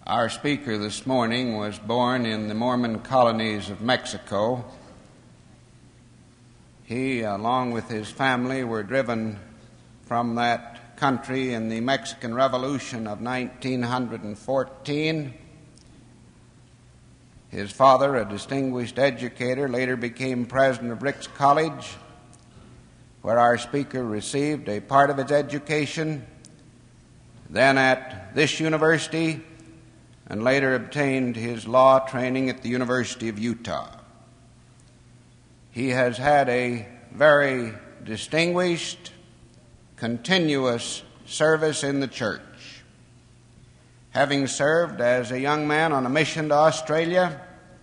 Our speaker this morning was born in the Mormon colonies of Mexico. He, along with his family, were driven from that country in the Mexican Revolution of 1914. His father, a distinguished educator, later became president of Ricks College, where our speaker received a part of his education, then at this university, and later obtained his law training at the University of Utah. He has had a very distinguished, continuous service in the church, having served as a young man on a mission to Australia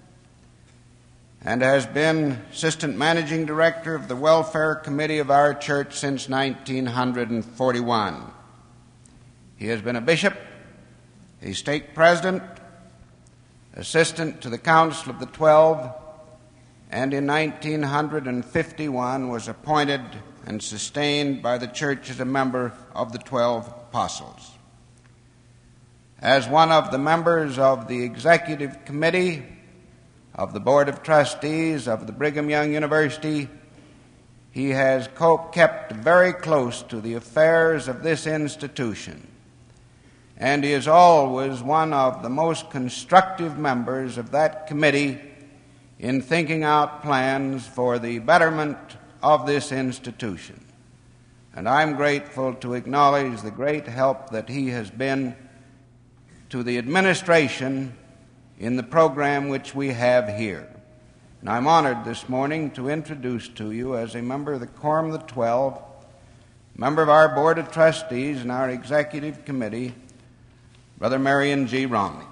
and has been assistant managing director of the welfare committee of our church since 1941. He has been a bishop, a stake president, assistant to the Council of the 12, and in 1951 was appointed and sustained by the church as a member of the 12 Apostles. As one of the members of the executive committee of the Board of Trustees of the Brigham Young University, he has kept very close to the affairs of this institution, and he is always one of the most constructive members of that committee in thinking out plans for the betterment of this institution. And I'm grateful to acknowledge the great help that he has been to the administration in the program which we have here. And I'm honored this morning to introduce to you, as a member of the Quorum of the 12, member of our Board of Trustees and our Executive Committee, Brother Marion G. Romney.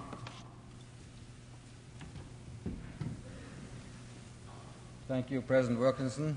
Thank you, President Wilkinson.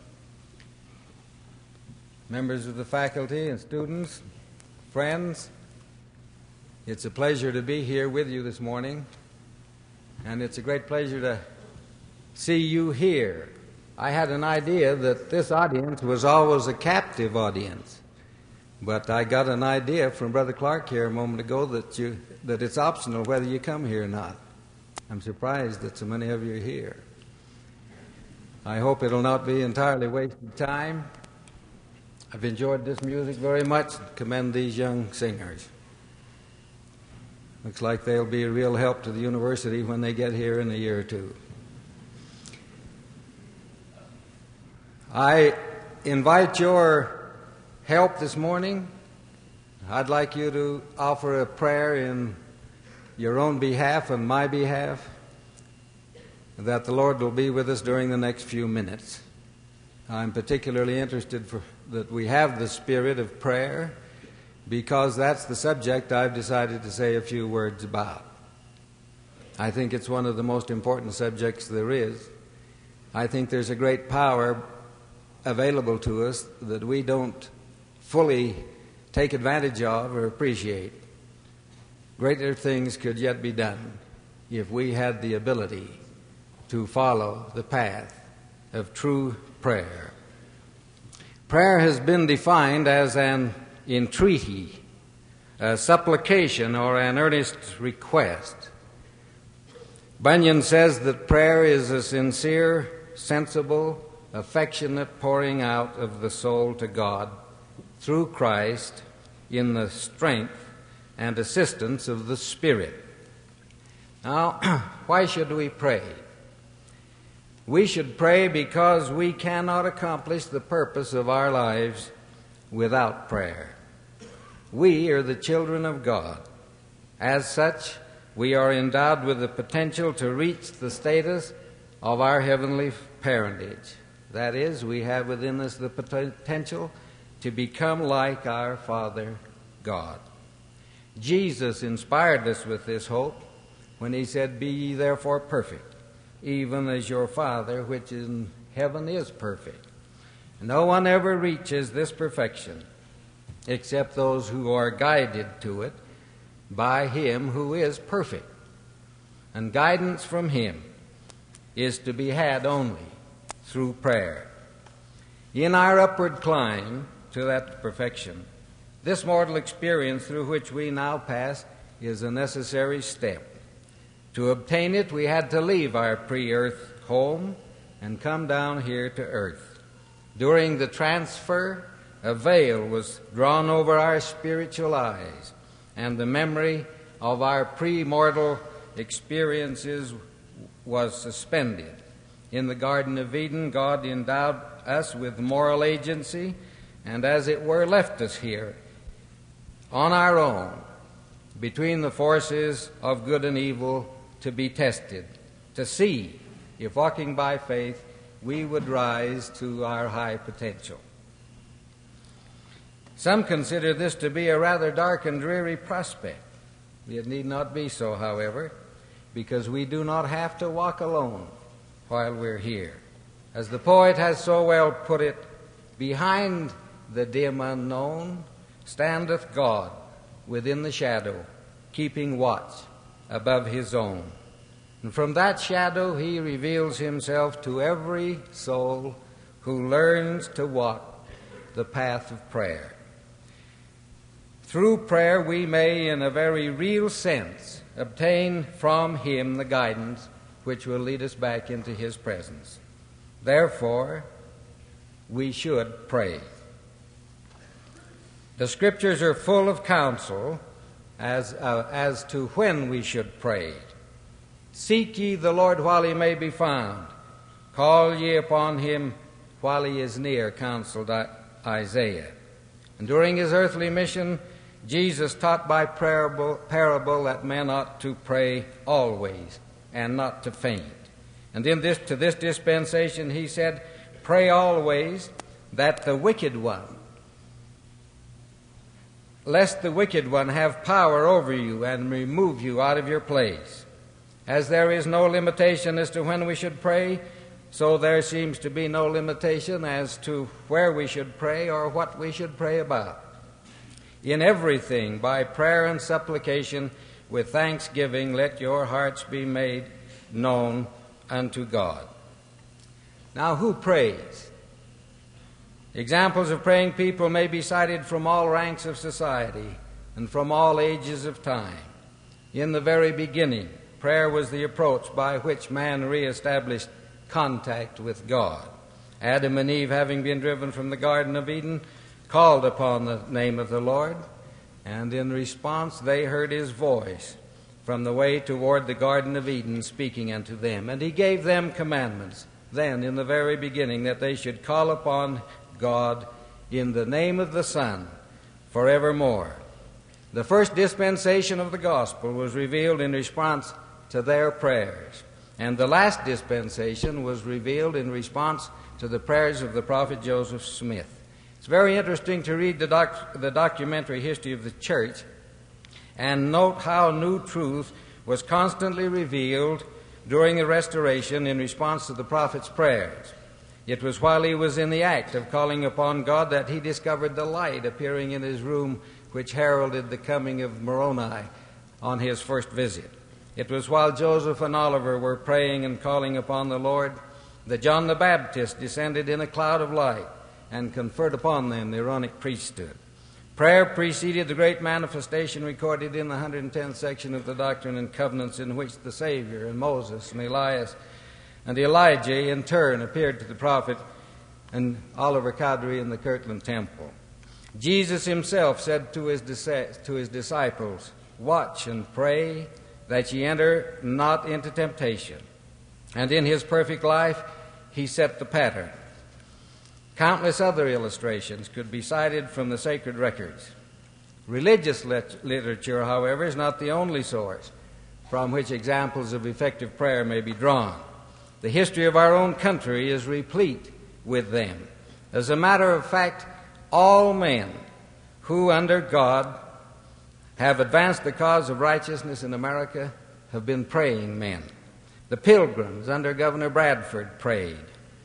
Members of the faculty and students, friends, it's a pleasure to be here with you this morning, and it's a great pleasure to see you here. I had an idea that this audience was always a captive audience, but I got an idea from Brother Clark here a moment ago that it's optional whether you come here or not. I'm surprised that so many of you are here. I hope it'll not be entirely wasted time. I've enjoyed this music very much. Commend these young singers. Looks like they'll be a real help to the university when they get here in a year or two. I invite your help this morning. I'd like you to offer a prayer in your own behalf and my behalf, that the Lord will be with us during the next few minutes. I'm particularly interested that we have the spirit of prayer, because that's the subject I've decided to say a few words about. I think it's one of the most important subjects there is. I think there's a great power available to us that we don't fully take advantage of or appreciate. Greater things could yet be done if we had the ability to follow the path of true prayer. Prayer has been defined as an entreaty, a supplication, or an earnest request. Bunyan says that prayer is a sincere, sensible, affectionate pouring out of the soul to God through Christ in the strength and assistance of the Spirit. Now, why should we pray? We should pray because we cannot accomplish the purpose of our lives without prayer. We are the children of God. As such, we are endowed with the potential to reach the status of our heavenly parentage. That is, we have within us the potential to become like our Father God. Jesus inspired us with this hope when he said, "Be ye therefore perfect, even as your Father which is in heaven is perfect." No one ever reaches this perfection except those who are guided to it by him who is perfect. And guidance from him is to be had only through prayer. In our upward climb to that perfection, this mortal experience through which we now pass is a necessary step. To obtain it, we had to leave our pre-earth home and come down here to earth. During the transfer, a veil was drawn over our spiritual eyes, and the memory of our pre-mortal experiences was suspended. In the Garden of Eden, God endowed us with moral agency and, as it were, left us here on our own between the forces of good and evil to be tested, to see if, walking by faith, we would rise to our high potential. Some consider this to be a rather dark and dreary prospect. It need not be so, however, because we do not have to walk alone while we're here. As the poet has so well put it, behind the dim unknown standeth God within the shadow, keeping watch above his own. And from that shadow he reveals himself to every soul who learns to walk the path of prayer. Through prayer we may, in a very real sense, obtain from him the guidance which will lead us back into his presence. Therefore, we should pray. The Scriptures are full of counsel as to when we should pray. Seek ye the Lord while he may be found. Call ye upon him while he is near, counseled Isaiah. And during his earthly mission, Jesus taught by parable that men ought to pray always and not to faint. And to this dispensation he said, pray always that the wicked one, lest the wicked one have power over you and remove you out of your place. As there is no limitation as to when we should pray, so there seems to be no limitation as to where we should pray or what we should pray about. In everything, by prayer and supplication, with thanksgiving, let your hearts be made known unto God. Now, who prays? Examples of praying people may be cited from all ranks of society and from all ages of time. In the very beginning, prayer was the approach by which man reestablished contact with God. Adam and Eve, having been driven from the Garden of Eden, called upon the name of the Lord, and in response they heard his voice from the way toward the Garden of Eden speaking unto them. And he gave them commandments then in the very beginning that they should call upon God in the name of the Son forevermore. The first dispensation of the gospel was revealed in response to their prayers, and the last dispensation was revealed in response to the prayers of the prophet Joseph Smith. It's very interesting to read the documentary history of the church and note how new truth was constantly revealed during the Restoration in response to the prophet's prayers. It was while he was in the act of calling upon God that he discovered the light appearing in his room, which heralded the coming of Moroni on his first visit. It was while Joseph and Oliver were praying and calling upon the Lord that John the Baptist descended in a cloud of light and conferred upon them the Aaronic priesthood. Prayer preceded the great manifestation recorded in the 110th section of the Doctrine and Covenants, in which the Savior and Moses and Elias and Elijah in turn appeared to the prophet and Oliver Cowdery in the Kirtland Temple. Jesus himself said to his disciples, watch and pray that ye enter not into temptation. And in his perfect life, he set the pattern. Countless other illustrations could be cited from the sacred records. Religious literature, however, is not the only source from which examples of effective prayer may be drawn. The history of our own country is replete with them. As a matter of fact, all men who, under God, have advanced the cause of righteousness in America have been praying men. The Pilgrims under Governor Bradford prayed.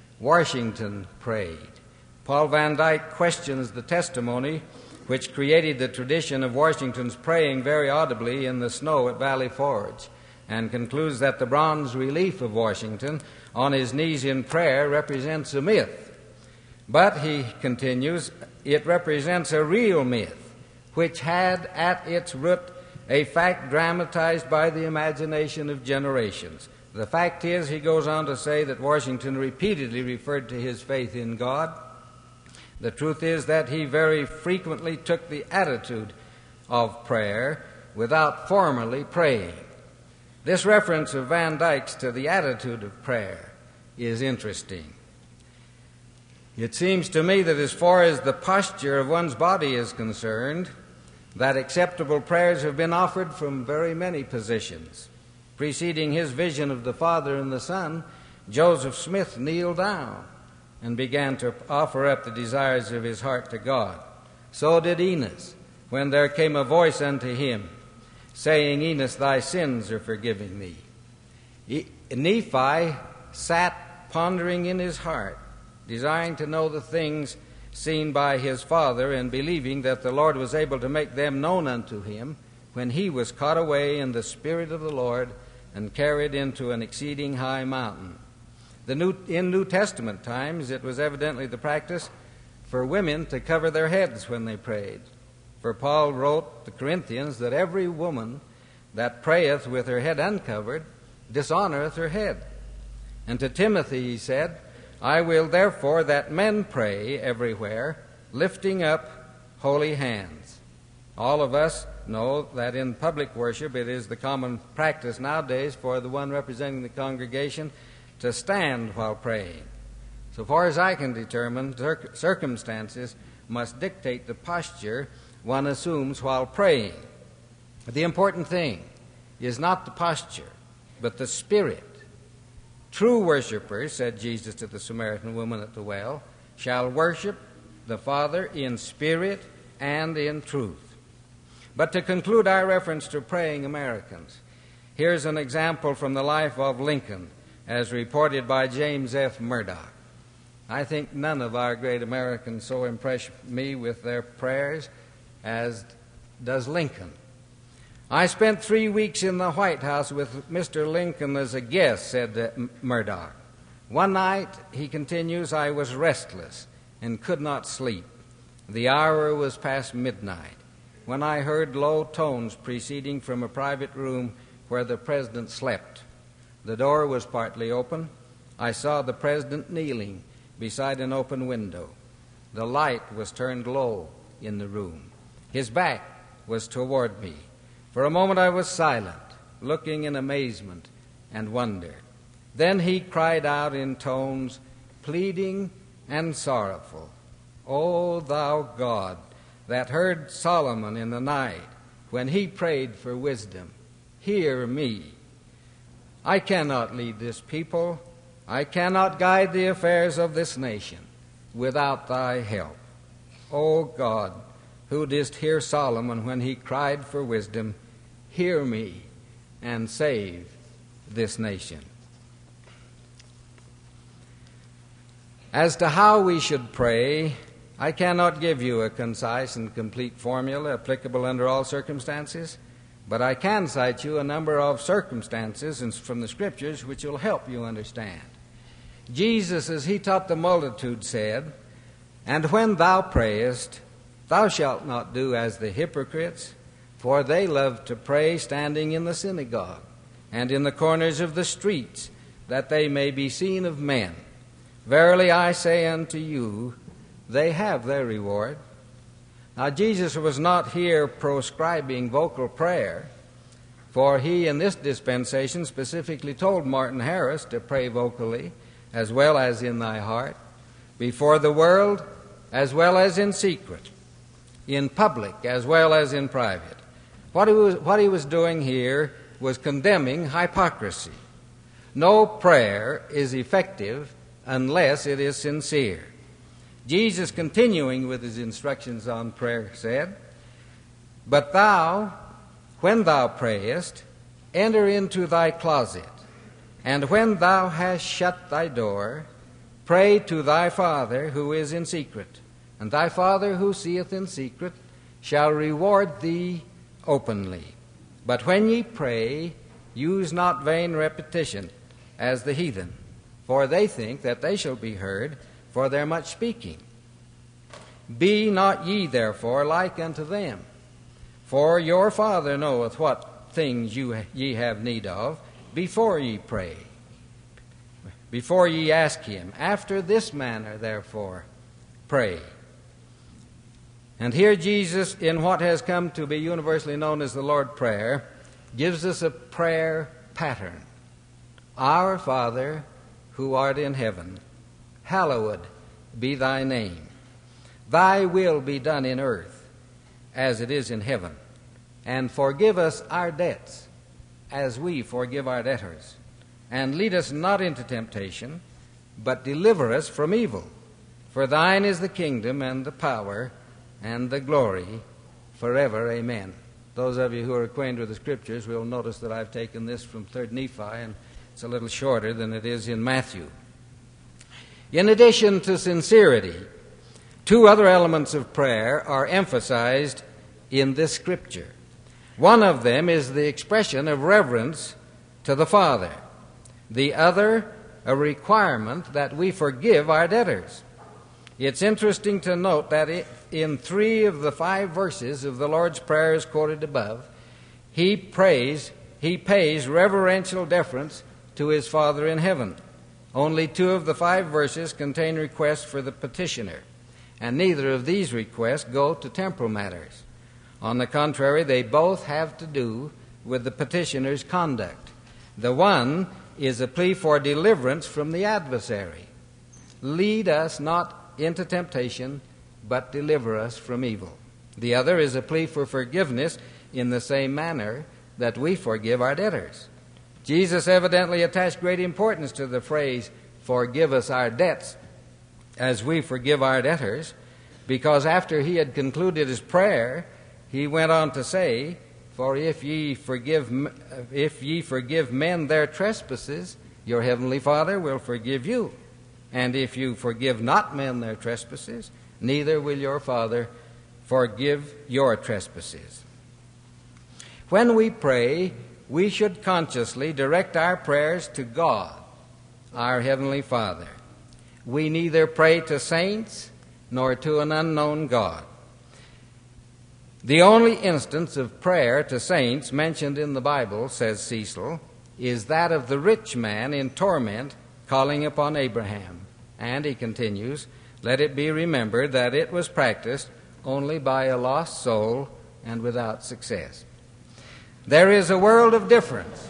Washington prayed. Paul Van Dyke questions the testimony which created the tradition of Washington's praying very audibly in the snow at Valley Forge, and concludes that the bronze relief of Washington on his knees in prayer represents a myth. But, he continues, it represents a real myth which had at its root a fact dramatized by the imagination of generations. The fact is, he goes on to say that Washington repeatedly referred to his faith in God. The truth is that he very frequently took the attitude of prayer without formally praying. This reference of Van Dyck's to the attitude of prayer is interesting. It seems to me that as far as the posture of one's body is concerned, that acceptable prayers have been offered from very many positions. Preceding his vision of the Father and the Son, Joseph Smith kneeled down and began to offer up the desires of his heart to God. So did Enos, when there came a voice unto him, saying, Enos, thy sins are forgiven thee. Nephi sat pondering in his heart, desiring to know the things seen by his father, and believing that the Lord was able to make them known unto him, when he was caught away in the Spirit of the Lord and carried into an exceeding high mountain. In New Testament times, it was evidently the practice for women to cover their heads when they prayed. For Paul wrote to the Corinthians that every woman that prayeth with her head uncovered dishonoreth her head. And to Timothy he said, I will therefore that men pray everywhere, lifting up holy hands. All of us know that in public worship it is the common practice nowadays for the one representing the congregation to stand while praying. So far as I can determine, circumstances must dictate the posture one assumes while praying. The important thing is not the posture, but the spirit. True worshipers, said Jesus to the Samaritan woman at the well, shall worship the Father in spirit and in truth. But to conclude our reference to praying Americans, here's an example from the life of Lincoln, as reported by James F. Murdoch. I think none of our great Americans so impress me with their prayers as does Lincoln. I spent 3 weeks in the White House with Mr. Lincoln as a guest, said Murdoch. One night, he continues, I was restless and could not sleep. The hour was past midnight when I heard low tones proceeding from a private room where the president slept. The door was partly open. I saw the president kneeling beside an open window. The light was turned low in the room. His back was toward me. For a moment I was silent, looking in amazement and wonder. Then he cried out in tones pleading and sorrowful, O thou God, that heard Solomon in the night when he prayed for wisdom, hear me. I cannot lead this people. I cannot guide the affairs of this nation without thy help. O God, who didst hear Solomon when he cried for wisdom, hear me and save this nation. As to how we should pray, I cannot give you a concise and complete formula applicable under all circumstances, but I can cite you a number of circumstances from the Scriptures which will help you understand. Jesus, as he taught the multitude, said, And when thou prayest, thou shalt not do as the hypocrites, for they love to pray standing in the synagogue and in the corners of the streets, that they may be seen of men. Verily I say unto you, they have their reward. Now Jesus was not here proscribing vocal prayer, for he in this dispensation specifically told Martin Harris to pray vocally, as well as in thy heart, before the world as well as in secret, in public as well as in private. What he was doing here was condemning hypocrisy. No prayer is effective unless it is sincere. Jesus, continuing with his instructions on prayer, said, But thou, when thou prayest, enter into thy closet, and when thou hast shut thy door, pray to thy Father who is in secret, and thy Father who seeth in secret shall reward thee openly. But when ye pray, use not vain repetition, as the heathen, for they think that they shall be heard for their much speaking. Be not ye therefore like unto them, For your Father knoweth what things ye have need of before ye pray, before ye ask him. After this manner, therefore, pray. And here Jesus, in what has come to be universally known as the Lord's Prayer, gives us a prayer pattern. Our Father, who art in heaven, hallowed be thy name. Thy will be done in earth as it is in heaven. And forgive us our debts as we forgive our debtors. And lead us not into temptation, but deliver us from evil. For thine is the kingdom and the power and the glory forever. Amen. Those of you who are acquainted with the Scriptures will notice that I've taken this from 3 Nephi, and it's a little shorter than it is in Matthew. In addition to sincerity, two other elements of prayer are emphasized in this Scripture. One of them is the expression of reverence to the Father. The other, a requirement that we forgive our debtors. It's interesting to note that in 3 of the 5 verses of the Lord's Prayer as quoted above, he pays reverential deference to his Father in heaven. Only 2 of the 5 verses contain requests for the petitioner, and neither of these requests go to temporal matters. On the contrary, they both have to do with the petitioner's conduct. The one is a plea for deliverance from the adversary. Lead us not into temptation, but deliver us from evil. The other is a plea for forgiveness in the same manner that we forgive our debtors. Jesus evidently attached great importance to the phrase, forgive us our debts as we forgive our debtors, because after he had concluded his prayer, he went on to say, for if ye forgive men their trespasses, your heavenly Father will forgive you. And if you forgive not men their trespasses, neither will your Father forgive your trespasses. When we pray, we should consciously direct our prayers to God, our Heavenly Father. We neither pray to saints nor to an unknown God. The only instance of prayer to saints mentioned in the Bible, says Cecil, is that of the rich man in torment calling upon Abraham. And he continues, let it be remembered that it was practiced only by a lost soul and without success. There is a world of difference.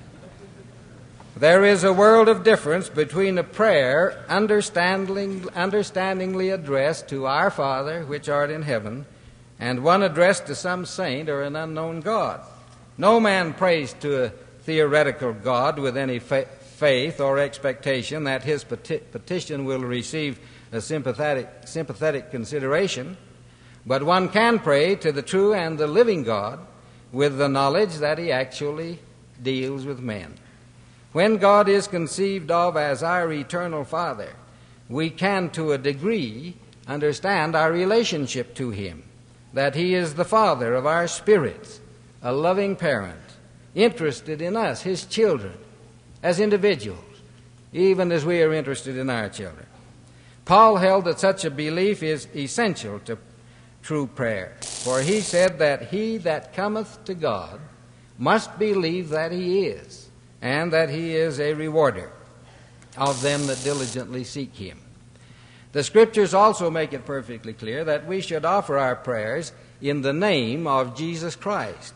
There is a world of difference between a prayer understandingly addressed to our Father which art in heaven and one addressed to some saint or an unknown God. No man prays to a theoretical God with any faith or expectation that his petition will receive a sympathetic consideration, but one can pray to the true and the living God with the knowledge that he actually deals with men. When God is conceived of as our eternal Father, we can, to a degree, understand our relationship to him, that he is the Father of our spirits, a loving parent, interested in us, his children, as individuals, even as we are interested in our children. Paul held that such a belief is essential to true prayer, for he said that he that cometh to God must believe that he is, and that he is a rewarder of them that diligently seek him. The Scriptures also make it perfectly clear that we should offer our prayers in the name of Jesus Christ.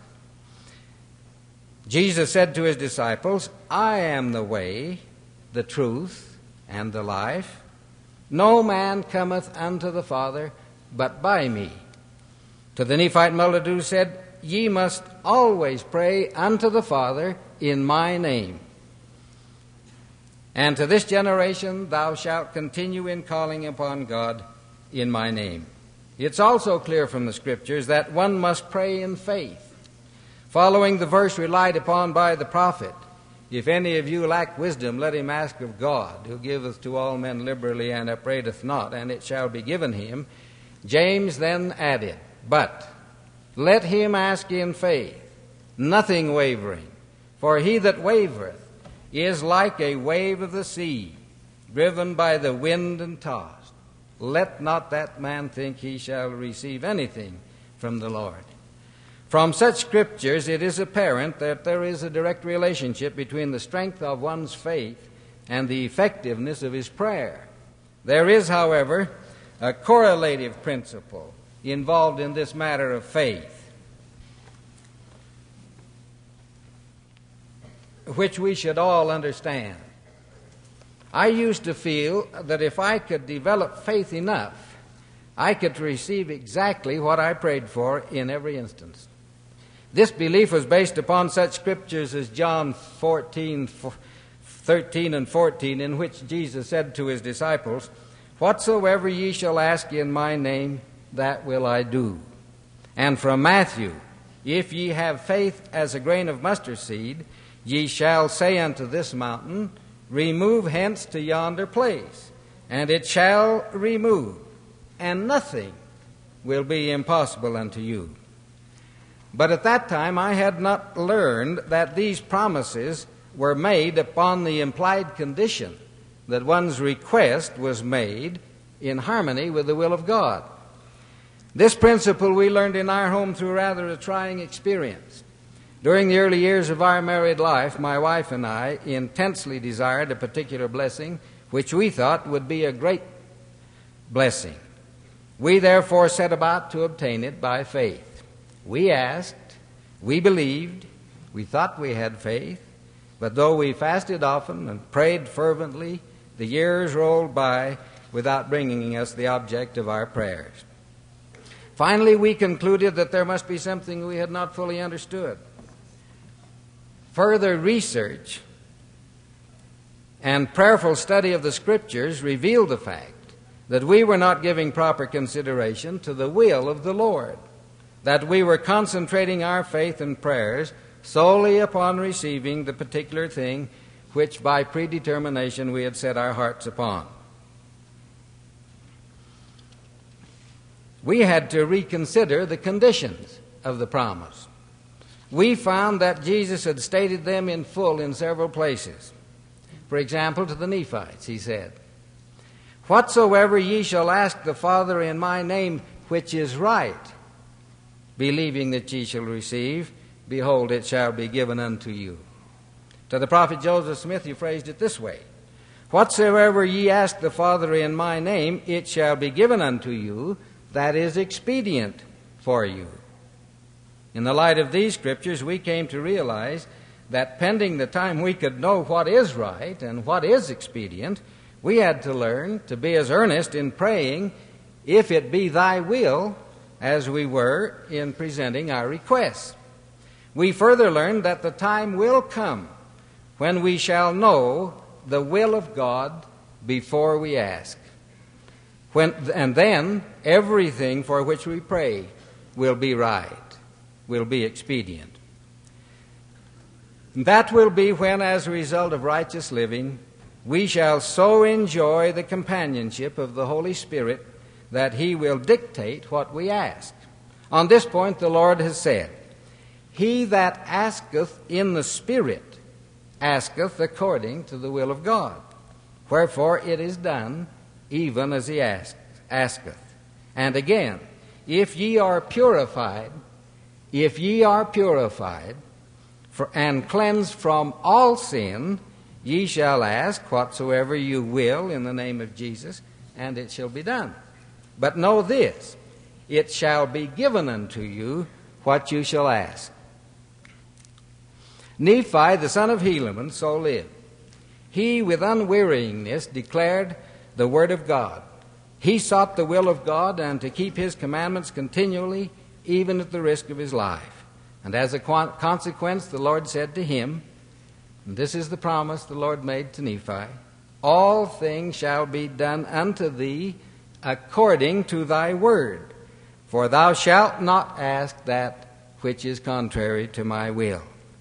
Jesus said to his disciples, I am the way, the truth, and the life. No man cometh unto the Father but by me. To the Nephite multitude said, Ye must always pray unto the Father in my name. And to this generation thou shalt continue in calling upon God in my name. It's also clear from the Scriptures that one must pray in faith. Following the verse relied upon by the prophet, if any of you lack wisdom, let him ask of God, who giveth to all men liberally and upbraideth not, and it shall be given him. James then added, But let him ask in faith, nothing wavering. For he that wavereth is like a wave of the sea, driven by the wind and tossed. Let not that man think he shall receive anything from the Lord. From such scriptures, it is apparent that there is a direct relationship between the strength of one's faith and the effectiveness of his prayer. There is, however, a correlative principle involved in this matter of faith, which we should all understand. I used to feel that if I could develop faith enough, I could receive exactly what I prayed for in every instance. This belief was based upon such scriptures as John 14:13 and 14, in which Jesus said to his disciples, "Whatsoever ye shall ask in my name, that will I do." And from Matthew, "If ye have faith as a grain of mustard seed, ye shall say unto this mountain, Remove hence to yonder place, and it shall remove, and nothing will be impossible unto you." But at that time I had not learned that these promises were made upon the implied condition that one's request was made in harmony with the will of God. This principle we learned in our home through rather a trying experience. During the early years of our married life, my wife and I intensely desired a particular blessing which we thought would be a great blessing. We therefore set about to obtain it by faith. We asked, we believed, we thought we had faith, but though we fasted often and prayed fervently, the years rolled by without bringing us the object of our prayers. Finally, we concluded that there must be something we had not fully understood. Further research and prayerful study of the Scriptures revealed the fact that we were not giving proper consideration to the will of the Lord, that we were concentrating our faith and prayers solely upon receiving the particular thing which by predetermination we had set our hearts upon. We had to reconsider the conditions of the promise. We found that Jesus had stated them in full in several places. For example, to the Nephites, he said, "Whatsoever ye shall ask the Father in my name, which is right, believing that ye shall receive, behold, it shall be given unto you." To the prophet Joseph Smith, he phrased it this way, "Whatsoever ye ask the Father in my name, it shall be given unto you, that is expedient for you." In the light of these scriptures, we came to realize that pending the time we could know what is right and what is expedient, we had to learn to be as earnest in praying, "If it be thy will," as we were in presenting our requests. We further learned that the time will come when we shall know the will of God before we ask. And then everything for which we pray will be right, will be expedient. And that will be when, as a result of righteous living, we shall so enjoy the companionship of the Holy Spirit that He will dictate what we ask. On this point, the Lord has said, "He that asketh in the Spirit asketh according to the will of God. Wherefore it is done even as he asketh." And again, if ye are purified and cleansed from all sin, ye shall ask whatsoever you will in the name of Jesus, and it shall be done. But know this, it shall be given unto you what you shall ask. Nephi, the son of Helaman, so lived. He, with unwearyingness, declared the word of God. He sought the will of God and to keep His commandments continually, even at the risk of his life. And as a consequence, the Lord said to him, and this is the promise the Lord made to Nephi, "All things shall be done unto thee according to thy word, for thou shalt not ask that which is contrary to my will."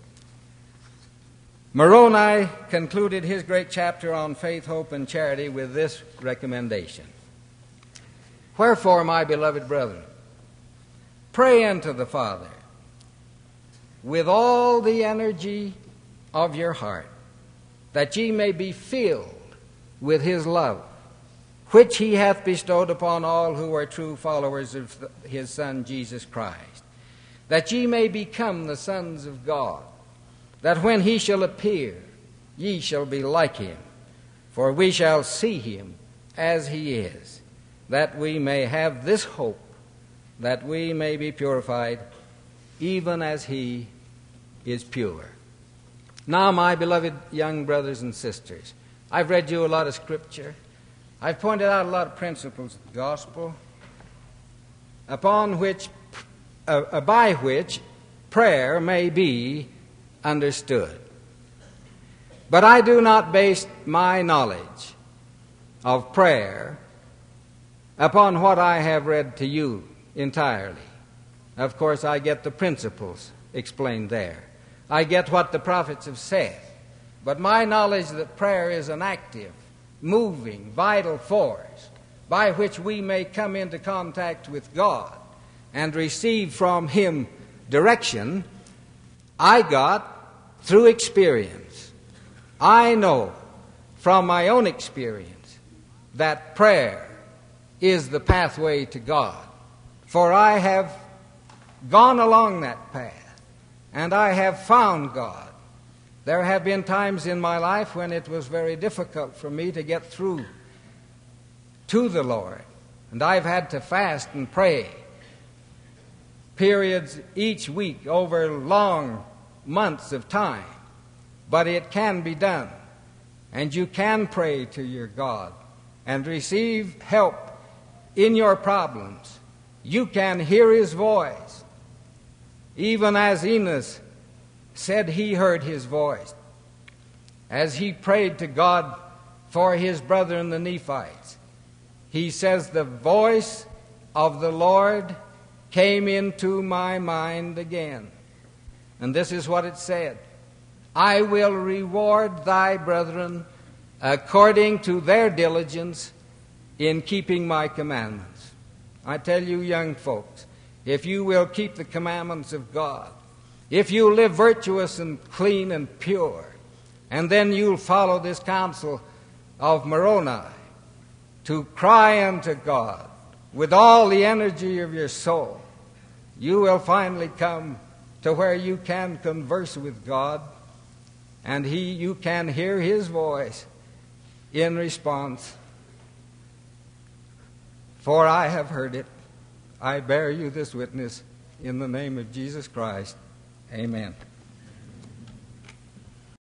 Moroni concluded his great chapter on faith, hope, and charity with this recommendation. "Wherefore, my beloved brethren, pray unto the Father with all the energy of your heart, that ye may be filled with His love, which He hath bestowed upon all who are true followers of His Son, Jesus Christ. that ye may become the sons of God, that when he shall appear, ye shall be like him, for we shall see him as he is, that we may have this hope, that we may be purified, even as he is pure. Now, my beloved young brothers and sisters, I've read you a lot of Scripture. I've pointed out a lot of principles of the gospel by which prayer may be understood. But I do not base my knowledge of prayer upon what I have read to you entirely. Of course, I get the principles explained there. I get what the prophets have said. But my knowledge that prayer is an active, moving, vital force by which we may come into contact with God and receive from him direction, I got through experience. I know from my own experience that prayer is the pathway to God. For I have gone along that path, and I have found God. There have been times in my life when it was very difficult for me to get through to the Lord, and I've had to fast and pray periods each week over long months of time. But it can be done, and you can pray to your God and receive help in your problems. You can hear his voice, even as Enos said he heard his voice as he prayed to God for his brethren the Nephites. He says, "The voice of the Lord came into my mind again." And this is what it said: "I will reward thy brethren according to their diligence in keeping my commandments." I tell you, young folks, if you will keep the commandments of God, if you live virtuous and clean and pure, and then you'll follow this counsel of Moroni to cry unto God with all the energy of your soul, you will finally come to where you can converse with God, and you can hear his voice in response. For I have heard it. I bear you this witness in the name of Jesus Christ. Amen.